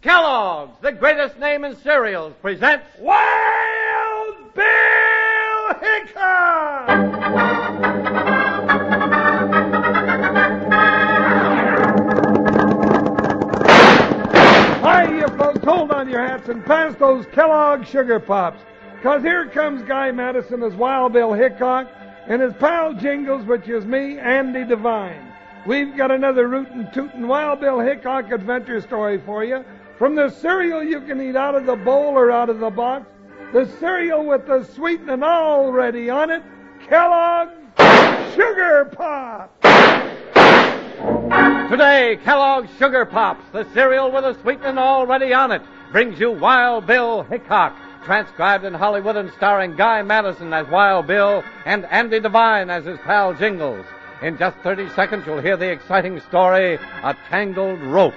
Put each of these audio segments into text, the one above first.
Kellogg's, the greatest name in cereals, presents Wild Bill Hickok! Hi, you folks, hold on your hats and pass those Kellogg Sugar Pops, 'cause here comes Guy Madison as Wild Bill Hickok and his pal Jingles, which is me, Andy Devine. We've got another rootin' tootin' Wild Bill Hickok adventure story for you. From the cereal you can eat out of the bowl or out of the box, the cereal with the sweetening already on it, Kellogg's Sugar Pop. Today, Kellogg's Sugar Pops, the cereal with a sweetening already on it, brings you Wild Bill Hickok, transcribed in Hollywood and starring Guy Madison as Wild Bill and Andy Devine as his pal Jingles. In just 30 seconds, you'll hear the exciting story, A Tangled Rope.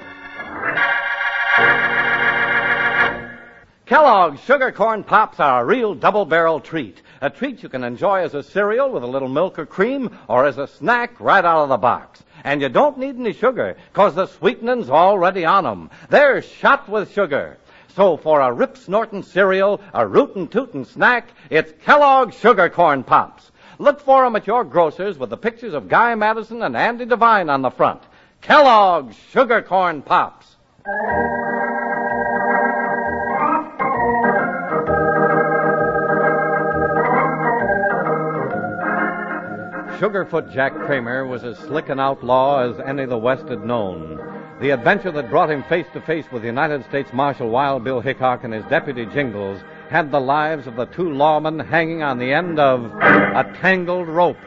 Kellogg's Sugar Corn Pops are a real double-barrel treat. A treat you can enjoy as a cereal with a little milk or cream or as a snack right out of the box. And you don't need any sugar, 'cause the sweetening's already on 'em. They're shot with sugar. So for a rip-snortin' cereal, a rootin'-tootin' snack, it's Kellogg's Sugar Corn Pops. Look for 'em at your grocer's with the pictures of Guy Madison and Andy Devine on the front. Kellogg's Sugar Corn Pops. Sugarfoot Jack Kramer was as slick an outlaw as any the West had known. The adventure that brought him face to face with United States Marshal Wild Bill Hickok and his deputy Jingles had the lives of the two lawmen hanging on the end of a tangled rope.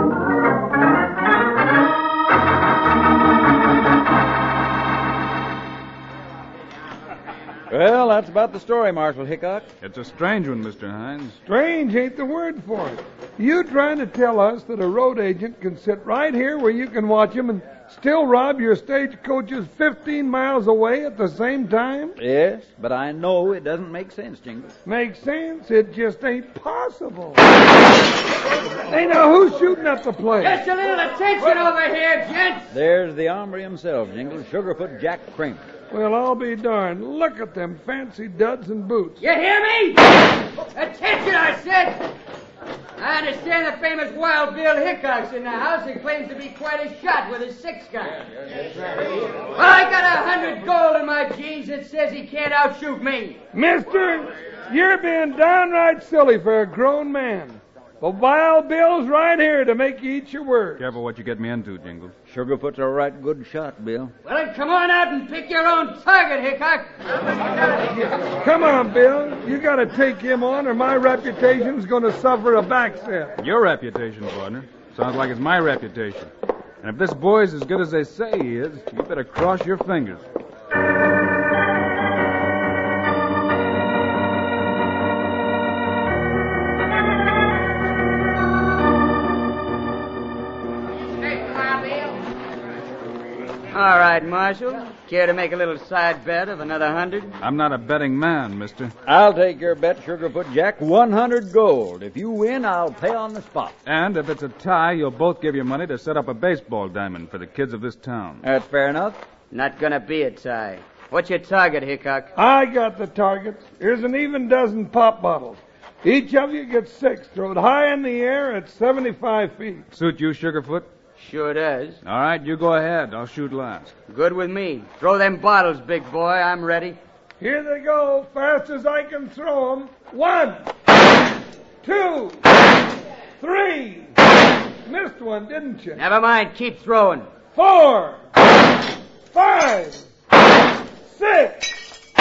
Well, that's about the story, Marshal Hickok. It's a strange one, Mr. Hines. Strange ain't the word for it. You trying to tell us that a road agent can sit right here where you can watch him and still rob your stagecoaches 15 miles away at the same time? Yes, but I know it doesn't make sense, Jingles. Makes sense. It just ain't possible. Hey, now, who's shooting up the place? Just a little attention over here, gents. There's the hombre himself, Jingles, Sugarfoot Jack Kramer. Well, I'll be darned. Look at them fancy duds and boots. You hear me? Attention, I said. I understand the famous Wild Bill Hickok's in the house and claims to be quite a shot with his 6-gun. Well, I got 100 gold in my jeans that says he can't outshoot me. Mister, you're being downright silly for a grown man. But Wild Bill's right here to make you eat your words. Careful what you get me into, Jingles. Sugarfoot's a right good shot, Bill. Well, then come on out and pick your own target, Hickok. Come on, Bill. You got to take him on or my reputation's going to suffer a backset. Your reputation, partner. Sounds like it's my reputation. And if this boy's as good as they say he is, you better cross your fingers. All right, Marshal. Care to make a little side bet of another 100? I'm not a betting man, mister. I'll take your bet, Sugarfoot Jack. 100 gold. If you win, I'll pay on the spot. And if it's a tie, you'll both give your money to set up a baseball diamond for the kids of this town. That's fair enough. Not gonna be a tie. What's your target, Hickok? I got the targets. Here's an even dozen pop bottles. Each of you gets 6, thrown high in the air at 75 feet. Suit you, Sugarfoot? Sure does. All right, you go ahead. I'll shoot last. Good with me. Throw them bottles, big boy. I'm ready. Here they go, fast as I can throw them. 1, 2, 3. Missed one, didn't you? Never mind. Keep throwing. 4, 5, 6.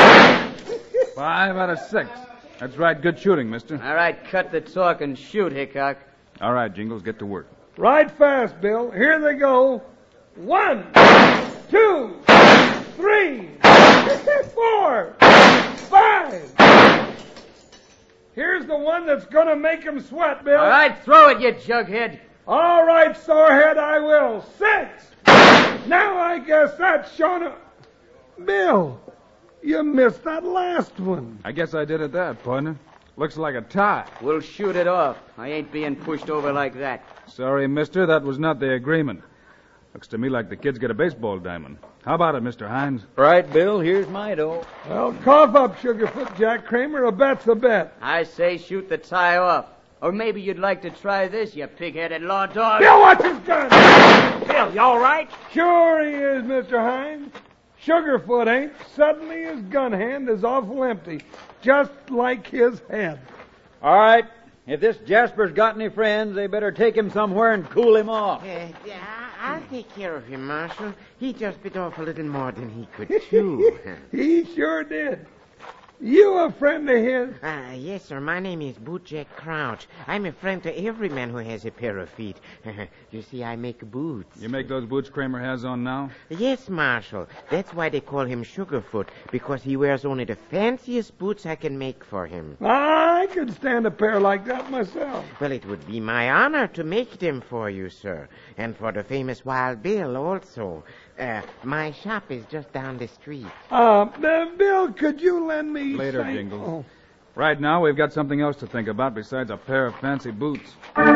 5 out of 6. That's right. Good shooting, mister. All right, cut the talk and shoot, Hickok. All right, Jingles, get to work. Right fast, Bill. Here they go. 1, 2, 3, 4, 5. Here's the one that's gonna make him sweat, Bill. All right, throw it, you jughead. All right, sorehead, I will. 6. Now I guess that's shown up. Bill, you missed that last one. I guess I did at that, partner. Looks like a tie. We'll shoot it off. I ain't being pushed over like that. Sorry, mister, that was not the agreement. Looks to me like the kids get a baseball diamond. How about it, Mr. Hines? Right, Bill. Here's my dough. Well, cough up, Sugarfoot Jack Kramer. A bet's a bet. I say shoot the tie off. Or maybe you'd like to try this, you pig-headed law dog. Bill, watch his gun! Bill, you all right? Sure he is, Mr. Hines. Sugarfoot ain't. Suddenly his gun hand is awful empty, just like his head. All right. If this Jasper's got any friends, they better take him somewhere and cool him off. I'll take care of him, Marshal. He just bit off a little more than he could chew. He sure did. You a friend of his? Yes, sir. My name is Bootjack Crouch. I'm a friend to every man who has a pair of feet. You see, I make boots. You make those boots Kramer has on now? Yes, Marshal. That's why they call him Sugarfoot, because he wears only the fanciest boots I can make for him. I could stand a pair like that myself. Well, it would be my honor to make them for you, sir. And for the famous Wild Bill also. My shop is just down the street. Bill, could you lend me... Later, say- Jingles. Oh. Right now, we've got something else to think about besides a pair of fancy boots.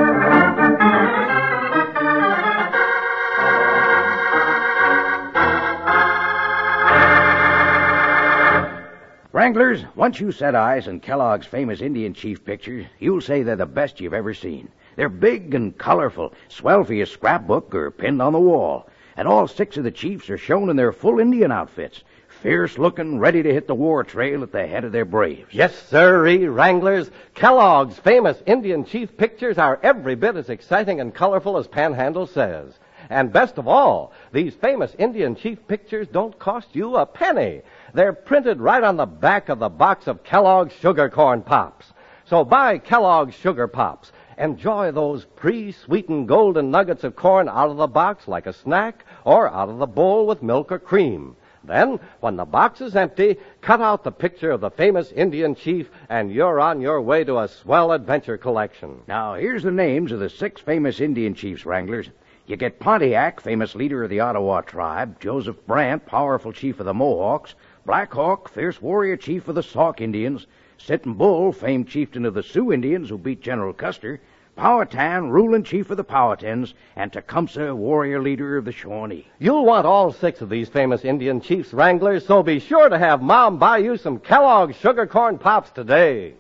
Wranglers, once you set eyes on Kellogg's famous Indian chief pictures, you'll say they're the best you've ever seen. They're big and colorful, swell for your scrapbook or pinned on the wall. And all 6 of the chiefs are shown in their full Indian outfits, fierce-looking, ready to hit the war trail at the head of their braves. Yes, sirree, Wranglers. Kellogg's famous Indian chief pictures are every bit as exciting and colorful as Panhandle says. And best of all, these famous Indian chief pictures don't cost you a penny. They're printed right on the back of the box of Kellogg's Sugar Corn Pops. So buy Kellogg's Sugar Pops. Enjoy those pre-sweetened golden nuggets of corn out of the box like a snack or out of the bowl with milk or cream. Then, when the box is empty, cut out the picture of the famous Indian chief and you're on your way to a swell adventure collection. Now, here's the names of the 6 famous Indian chiefs, Wranglers. You get Pontiac, famous leader of the Ottawa tribe, Joseph Brant, powerful chief of the Mohawks, Black Hawk, fierce warrior chief of the Sauk Indians, Sitting Bull, famed chieftain of the Sioux Indians who beat General Custer, Powhatan, ruling chief of the Powhatans, and Tecumseh, warrior leader of the Shawnee. You'll want all 6 of these famous Indian chiefs, Wranglers, so be sure to have Mom buy you some Kellogg's Sugar Corn Pops today.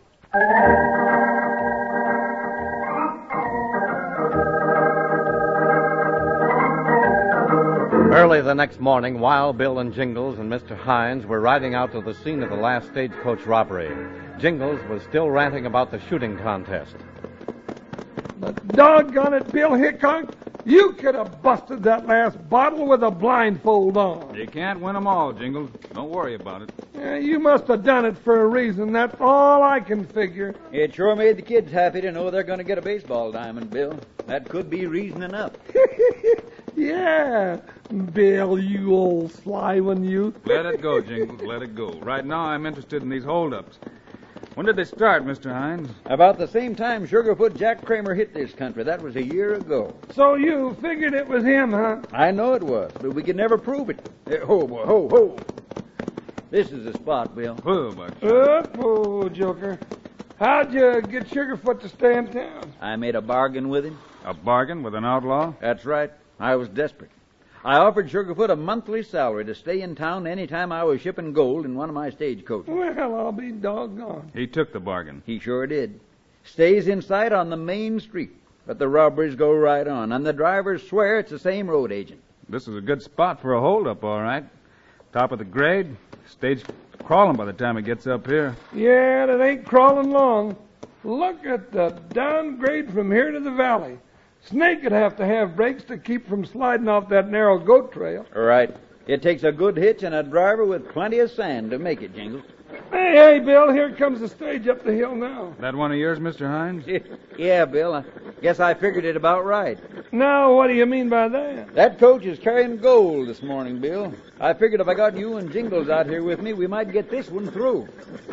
Early the next morning, Wild Bill and Jingles and Mr. Hines were riding out to the scene of the last stagecoach robbery. Jingles was still ranting about the shooting contest. But doggone it, Bill Hickok, you could have busted that last bottle with a blindfold on. You can't win 'em all, Jingles. Don't worry about it. You must have done it for a reason. That's all I can figure. It sure made the kids happy to know they're going to get a baseball diamond, Bill. That could be reason enough. Yeah, Bill, you old sly one, you. Let it go, Jingles. Let it go. Right now, I'm interested in these holdups. When did they start, Mr. Hines? About the same time Sugarfoot Jack Kramer hit this country. That was a year ago. So you figured it was him, huh? I know it was, but we could never prove it. Ho, boy, ho, ho. This is the spot, Bill. Oh, but Oh, Joker. How'd you get Sugarfoot to stay in town? I made a bargain with him. a bargain with an outlaw? That's right. I was desperate. I offered Sugarfoot a monthly salary to stay in town any time I was shipping gold in one of my stagecoaches. Well, I'll be doggone. He took the bargain. He sure did. Stays in sight on the main street, but the robberies go right on, and the drivers swear it's the same road agent. This is a good spot for a holdup, all right. Top of the grade. Stage crawling by the time it gets up here. Yeah, it ain't crawling long. Look at the downgrade from here to the valley. Snake would have to have brakes to keep from sliding off that narrow goat trail. Right. It takes a good hitch and a driver with plenty of sand to make it, Jingles. Hey, Bill, here comes the stage up the hill now. That one of yours, Mr. Hines? Yeah, Bill, I guess I figured it about right. Now, what do you mean by that? That coach is carrying gold this morning, Bill. I figured if I got you and Jingles out here with me, we might get this one through.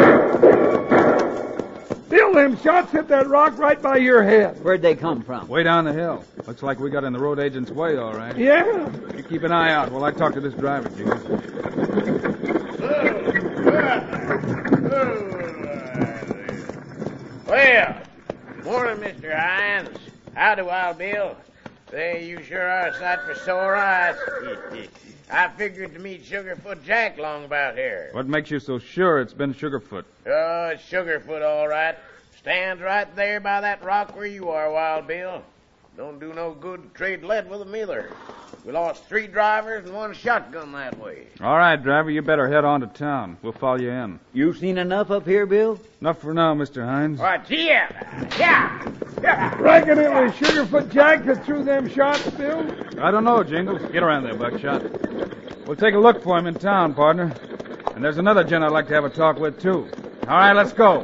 Bill, them shots hit that rock right by your head. Where'd they come from? Way down the hill. Looks like we got in the road agent's way, all right. Yeah. You keep an eye out while I talk to this driver, Jingles. Well, morning, Mr. Hines. Howdy, Wild Bill. Say, you sure are a sight for sore eyes. I figured to meet Sugarfoot Jack long about here. What makes you so sure it's been Sugarfoot? Oh, it's Sugarfoot, all right. Stands right there by that rock where you are, Wild Bill. Don't do no good to trade lead with him either. We lost 3 drivers and 1 shotgun that way. All right, driver, you better head on to town. We'll follow you in. You seen enough up here, Bill? Enough for now, Mr. Hines. All right, yeah. Reckon it was Sugarfoot Jack that threw them shots, Bill? I don't know, Jingles. Get around there, Buckshot. We'll take a look for him in town, partner. And there's another gent I'd like to have a talk with, too. All right, let's go.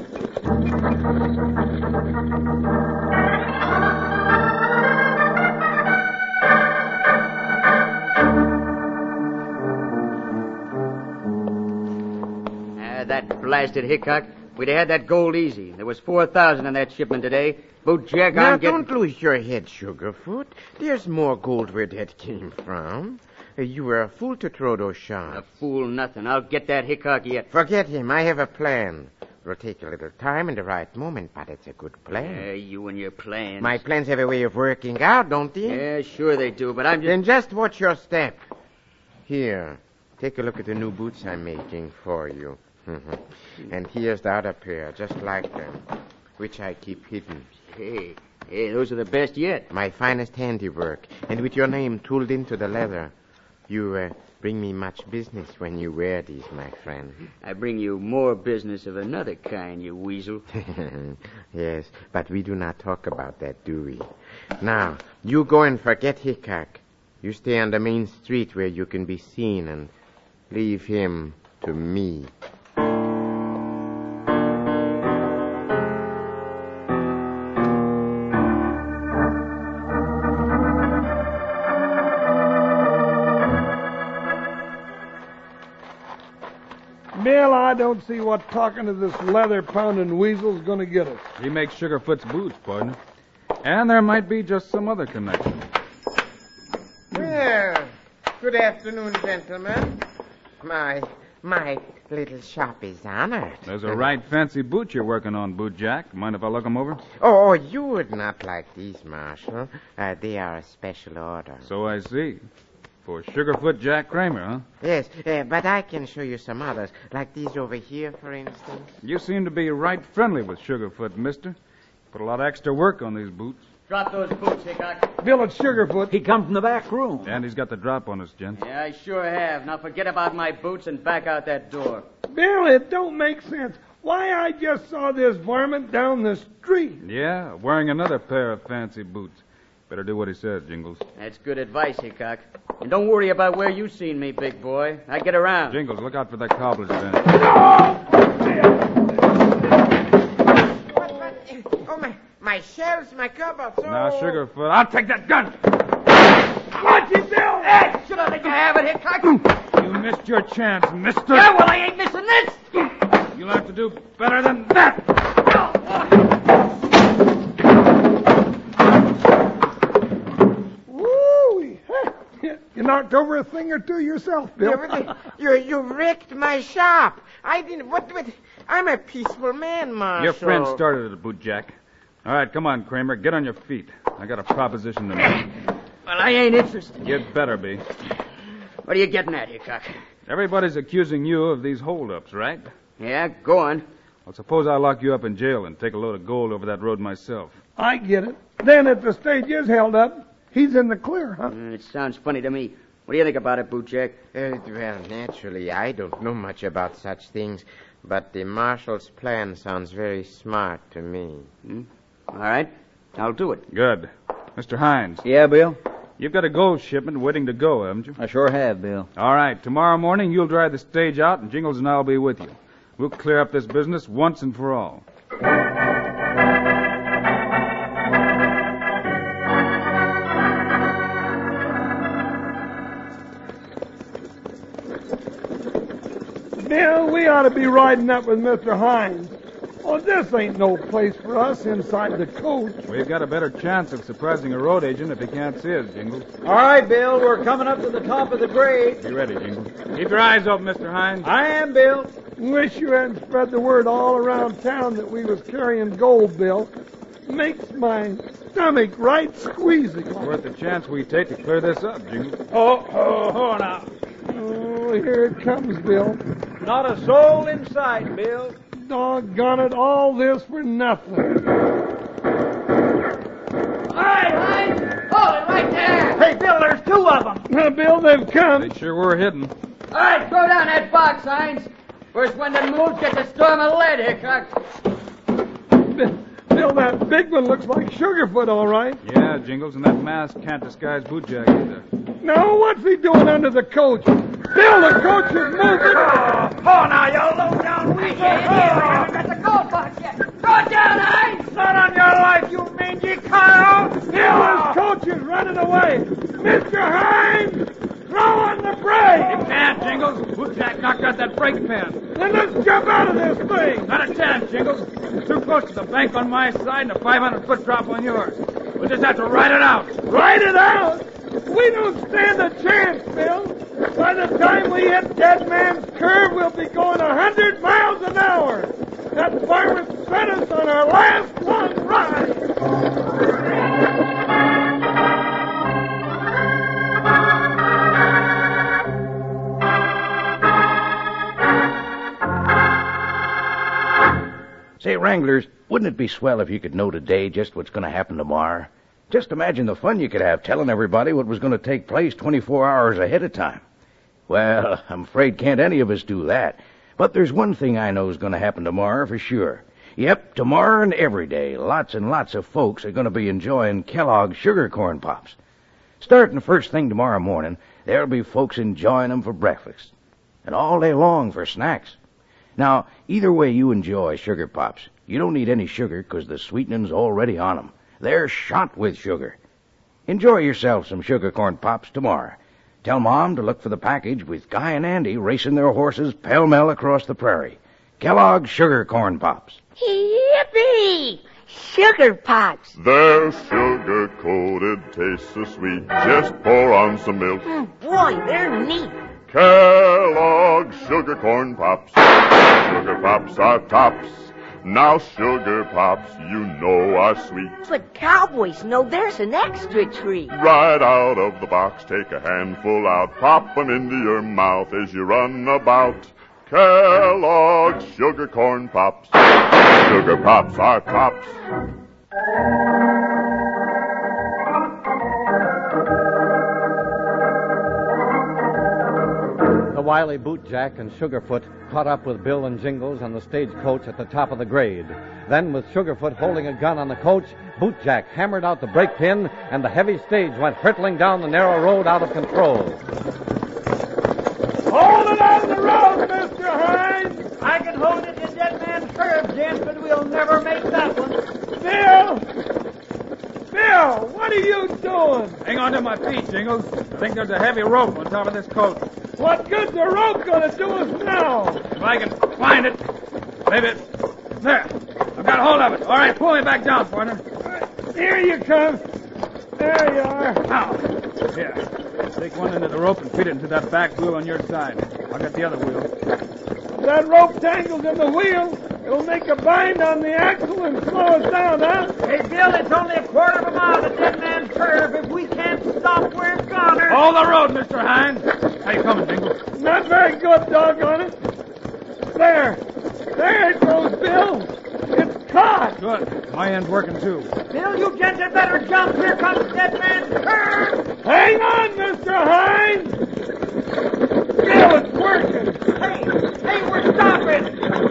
That blasted Hickok. We'd have had that gold easy. There was 4,000 in that shipment today. Boot Jack, Now, I'm getting... don't lose your head, Sugarfoot. There's more gold where that came from. You were a fool to throw those A shots. fool nothing. I'll get that Hickok yet. Forget him. I have a plan. It'll take a little time and the right moment, but it's a good plan. You and your plans. My plans have a way of working out, don't they? Yeah, sure they do, but I'm just... Then just watch your step. Here, take a look at the new boots I'm making for you. And here's the other pair, just like them, which I keep hidden. Hey, those are the best yet. My finest handiwork, and with your name tooled into the leather. You bring me much business when you wear these, my friend. I bring you more business of another kind, you weasel. Yes, but we do not talk about that, do we? Now, you go and forget Hickok. You stay on the main street where you can be seen and leave him to me. Bill, I don't see what talking to this leather-pounding weasel's going to get us. He makes Sugarfoot's boots, partner. And there might be just some other connection. Well, good afternoon, gentlemen. My little shop is honored. There's a right fancy boot you're working on, Boot Jack. Mind if I look 'em over? Oh, you would not like these, Marshal. They are a special order. So I see. For Sugarfoot Jack Kramer, huh? Yes, but I can show you some others, like these over here, for instance. You seem to be right friendly with Sugarfoot, mister. Put a lot of extra work on these boots. Drop those boots, Hickok. Bill, it's Sugarfoot. He come from the back room. And he's got the drop on us, gents. Yeah, I sure have. Now forget about my boots and back out that door. Bill, it don't make sense. Why, I just saw this varmint down the street. Yeah, wearing another pair of fancy boots. Better do what he says, Jingles. That's good advice, Hickok. And don't worry about where you seen me, big boy. I get around. Jingles, look out for that cobbler's bench. Oh, my shelves, my cupboards. Oh. Now, Sugarfoot, I'll take that gun! Watch it, Bill! Hey, should I let you have it, Hickok? You missed your chance, mister. Yeah, well, I ain't missing this. You'll have to do better than that. Woo! You knocked over a thing or two yourself, Bill. You wrecked my shop. I didn't... What? I'm a peaceful man, Marshal. Your friend started it, Boot Jack. All right, come on, Kramer. Get on your feet. I got a proposition to make. Well, I ain't interested. You'd better be. What are you getting at, Hickok? Everybody's accusing you of these holdups, right? Yeah, go on. Well, suppose I lock you up in jail and take a load of gold over that road myself. I get it. Then if the stage is held up, he's in the clear, huh? It sounds funny to me. What do you think about it, Boot Jack? Well, naturally, I don't know much about such things, but the Marshal's plan sounds very smart to me. All right, I'll do it. Good. Mr. Hines, Yeah, Bill? you've got a gold shipment waiting to go, haven't you? I sure have, Bill. All right, tomorrow morning you'll drive the stage out, and Jingles and I'll be with you. We'll clear up this business once and for all. Bill, we ought to be riding up with Mr. Hines. Oh, this ain't no place for us inside the coach. We've got a better chance of surprising a road agent if he can't see us, Jingles. All right, Bill, we're coming up to the top of the grade. Be ready, Jingles. Keep your eyes open, Mr. Hines. I am, Bill. Wish you hadn't spread the word all around town that we was carrying gold, Bill. makes my stomach right squeezing. Worth the chance we take to clear this up, Jingles. Oh, now. Oh, here it comes, Bill. Not a soul inside, Bill. Doggone it, all this for nothing. All right, Hines. Hold it right there. Hey, Bill, there's two of them. Now, Bill, they've come. They sure were hidden. All right, throw down that box, Hines. First one that moves gets a storm of lead, Hickok. Bill, that big one looks like Sugarfoot, all right. Yeah, Jingles, and that mask can't disguise Bootjack either. Now, what's he doing under the coach? Bill, the coach is moving. Oh, now, you low down weak. Got the gold box yet. Throw it down, Hines. Not on your life, you mangy cow. Bill, his coach is running away. Mr. Hines, throw on the brake. Can't, Jingles. Bootjack knocked out that brake pen. Then let's jump out of this thing. Not a chance, Jingles. Too close to the bank on my side and a 500-foot drop on yours. We'll just have to ride it out. Ride it out? We don't stand a chance, Bill. By the time we hit Dead Man's Curve, we'll be going 100 miles an hour. That varmint set us on our last long ride. Say, Wranglers, wouldn't it be swell if you could know today just what's going to happen tomorrow? Just imagine the fun you could have telling everybody what was going to take place 24 hours ahead of time. Well, I'm afraid can't any of us do that. But there's one thing I know is going to happen tomorrow for sure. Yep, tomorrow and every day, lots and lots of folks are going to be enjoying Kellogg's Sugar Corn Pops. Starting first thing tomorrow morning, there'll be folks enjoying them for breakfast. And all day long for snacks. Now, either way you enjoy Sugar Pops, you don't need any sugar because the sweetening's already on them. They're shot with sugar. Enjoy yourself some Sugar Corn Pops tomorrow. Tell Mom to look for the package with Guy and Andy racing their horses pell-mell across the prairie. Kellogg's Sugar Corn Pops. Yippee! Sugar Pops. They're sugar-coated, taste so sweet. Just pour on some milk. Boy, they're neat. Kellogg's Sugar Corn Pops. Sugar Pops are tops. Now Sugar Pops, you know are sweet. But cowboys know there's an extra treat. Right out of the box, take a handful out. Pop 'em into your mouth as you run about. Kellogg's Sugar Corn Pops. Sugar Pops are tops. The wily Bootjack and Sugarfoot caught up with Bill and Jingles on the stagecoach at the top of the grade. Then, with Sugarfoot holding a gun on the coach, Bootjack hammered out the brake pin, and the heavy stage went hurtling down the narrow road out of control. Hold it on the road, Mr. Hines. I can hold it to Dead Man's Curve, gents, but we'll never make that one. Bill, what are you doing? Hang on to my feet, Jingles. I think there's a heavy rope on top of this coach. What good's the rope gonna do us now? If I can find it, maybe. There. I've got hold of it. All right, pull me back down, partner. Here you come. There you are. Now, here. Take one end of the rope and feed it into that back wheel on your side. I'll get the other wheel. If that rope tangles in the wheel, it'll make a bind on the axle and slow us down, huh? Hey, Bill, it's only a quarter of a mile to Dead Man's Curve. If we can't stop, we're goners. Hold the road, Mr. Hines. How you coming, Jingles? Not very good, doggone it. There it goes, Bill. It's caught. Good. My end's working, too. Bill, you gents had better jump. Here comes Dead Man's Curve. Hang on, Mr. Hines. Bill, it's working. Hey, we're stopping.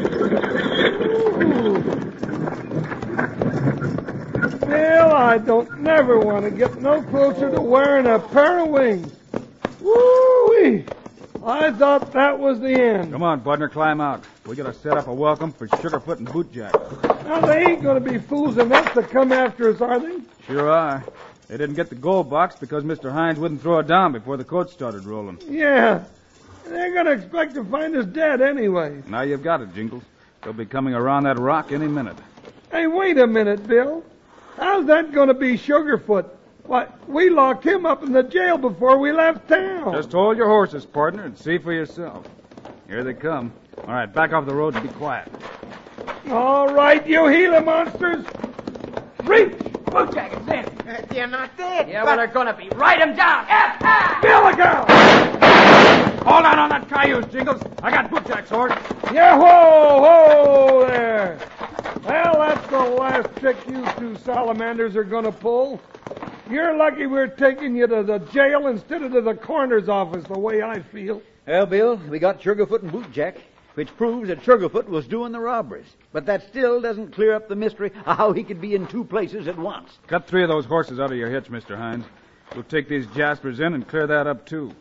Bill, I don't never want to get no closer to wearing a pair of wings. Woo-wee! I thought that was the end. Come on, partner, climb out. We gotta set up a welcome for Sugarfoot and Bootjack. Now, they ain't going to be fools enough to come after us, are they? Sure are. They didn't get the gold box because Mr. Hines wouldn't throw it down before the coach started rolling. Yeah. They're going to expect to find us dead anyway. Now you've got it, Jingles. They'll be coming around that rock any minute. Hey, wait a minute, Bill. How's that going to be Sugarfoot? Why, we locked him up in the jail before we left town. Just hold your horses, partner, and see for yourself. Here they come. All right, back off the road and be quiet. All right, you Gila monsters. Reach! Bootjack, it's in. They're not dead. Yeah, well, they're gonna be. Write him down. F.I. Bill, look out! Hold on that cayuse, Jingles. I got Bootjack's horse. Yeah, whoa there. Well, that's the last trick you two salamanders are going to pull. You're lucky we're taking you to the jail instead of to the coroner's office, the way I feel. Well, Bill, we got Sugarfoot and Bootjack, which proves that Sugarfoot was doing the robberies. But that still doesn't clear up the mystery of how he could be in two places at once. Cut 3 of those horses out of your hitch, Mr. Hines. We'll take these Jaspers in and clear that up, too.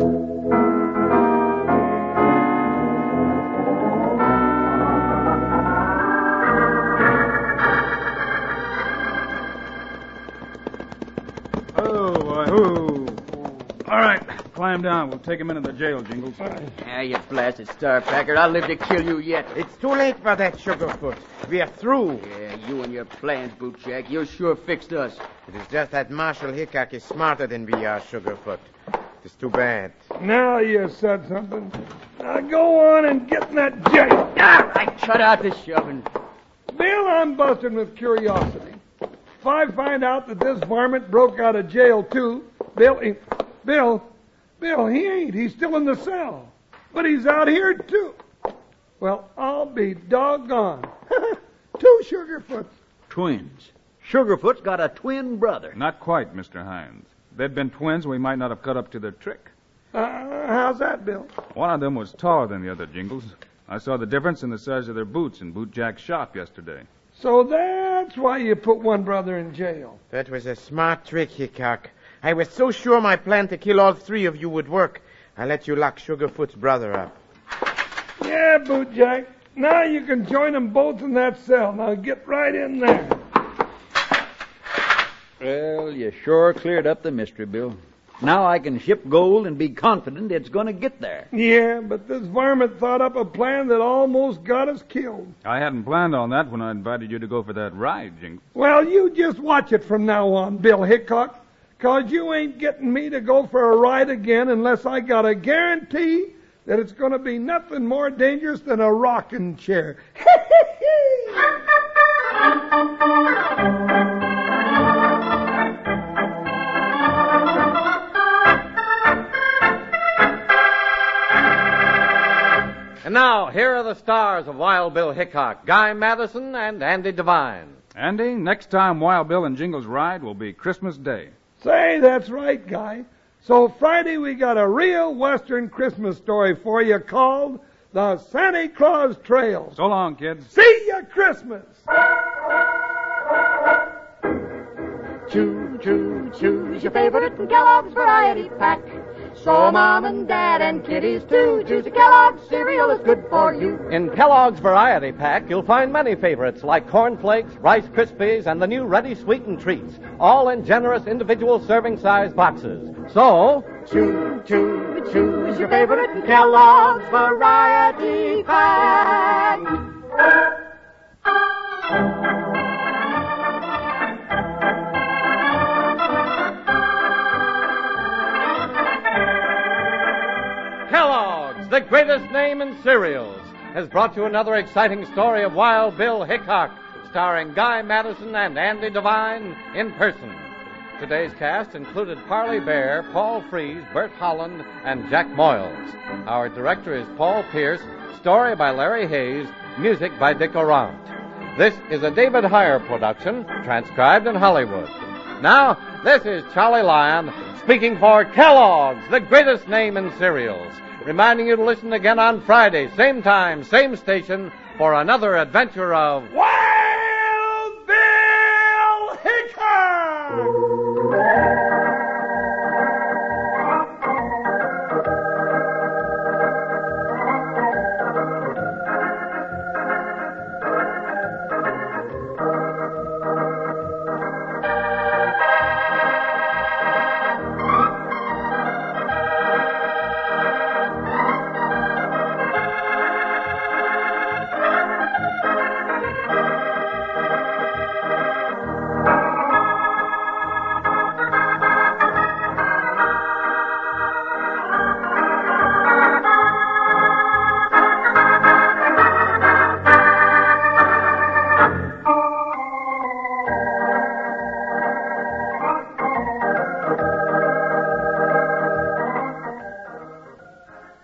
All right, climb down. We'll take him into the jail, Jingles. Yeah, you blasted star-packer. I'll live to kill you yet. It's too late for that, Sugarfoot. We are through. Yeah, you and your plans, Bootjack. You sure fixed us. It is just that Marshal Hickok is smarter than we are, Sugarfoot. It's too bad. Now you said something. Now go on and get in that jail. All right, cut out the shoving. Bill, I'm busting with curiosity. If I find out that this varmint broke out of jail, too, Bill, he ain't. He's still in the cell. But he's out here, too. Well, I'll be doggone. 2 Sugarfoots. Twins. Sugarfoot's got a twin brother. Not quite, Mr. Hines. If they'd been twins, we might not have cut up to their trick. How's that, Bill? One of them was taller than the other, Jingles. I saw the difference in the size of their boots in Bootjack's shop yesterday. So that's why you put one brother in jail. That was a smart trick, Hickok. I was so sure my plan to kill all 3 of you would work. I let you lock Sugarfoot's brother up. Yeah, Bootjack. Now you can join them both in that cell. Now get right in there. Well, you sure cleared up the mystery, Bill. Now I can ship gold and be confident it's going to get there. Yeah, but this varmint thought up a plan that almost got us killed. I hadn't planned on that when I invited you to go for that ride, Jingles. Well, you just watch it from now on, Bill Hickok. 'Cause you ain't getting me to go for a ride again unless I got a guarantee that it's going to be nothing more dangerous than a rocking chair. And now, here are the stars of Wild Bill Hickok, Guy Madison and Andy Devine. Andy, next time Wild Bill and Jingles ride will be Christmas Day. Say, that's right, Guy. So Friday we got a real Western Christmas story for you called The Santa Claus Trail. So long, kids. See ya Christmas! Choose your favorite from Kellogg's Variety Pack. So Mom and Dad and kiddies too. Choose a Kellogg's cereal is good for you. In Kellogg's Variety Pack, you'll find many favorites like Corn Flakes, Rice Krispies, and the new Ready Sweetened Treats, all in generous individual serving size boxes. So, Choose your favorite from Kellogg's Variety Pack. Kellogg's, the greatest name in cereals, has brought you another exciting story of Wild Bill Hickok, starring Guy Madison and Andy Devine in person. Today's cast included Parley Bear, Paul Frees, Bert Holland, and Jack Moyles. Our director is Paul Pierce, story by Larry Hayes, music by Dick Orant. This is a David Heyer production, transcribed in Hollywood. Now, this is Charlie Lyon speaking for Kellogg's, the greatest name in cereals, reminding you to listen again on Friday, same time, same station, for another adventure of